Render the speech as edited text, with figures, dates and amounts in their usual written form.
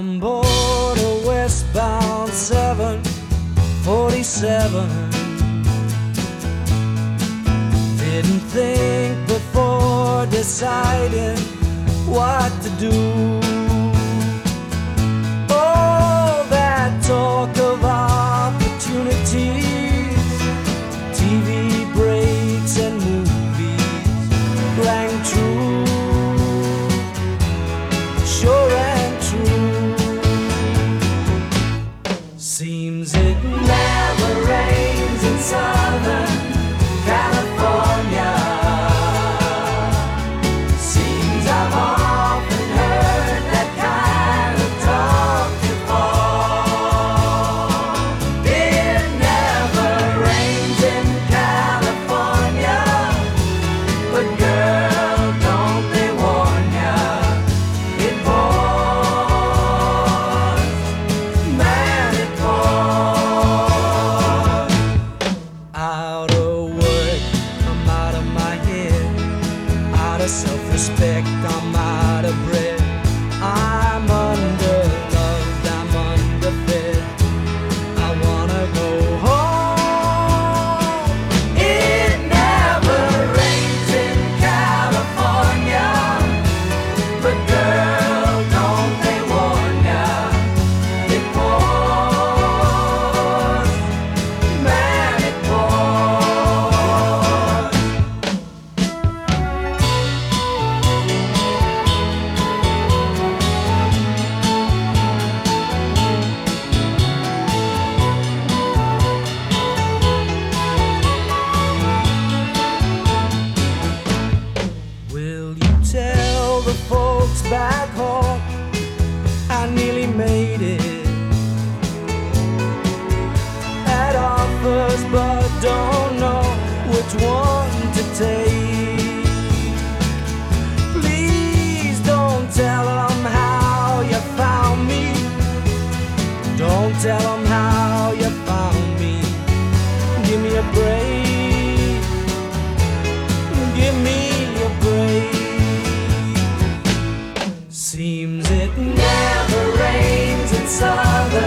I'm bored of westbound 747. Didn't think before deciding what to do. All that talk of opportunities, TV breaks and movies rang true, sure and true. Seems it never rains in Southern California. Seems I've often heard that kind of talk before. It never rains in California, but girl, don't they warn ya, it pours, man, it pours. Out of work, I'm out of my head. Out of self-respect, I'm out of breath. I'm underloved, I'm underfed. I wanna go home. It never rains in California, but girl, don't they warn ya, it pours, man, it pours. Will you tell the folks back home I nearly made it? Had offers but don't know which one to take. Please don't tell them how you found me. Don't tell them how you found me. Give me a break. Give me a break. Seems it never rains in Southern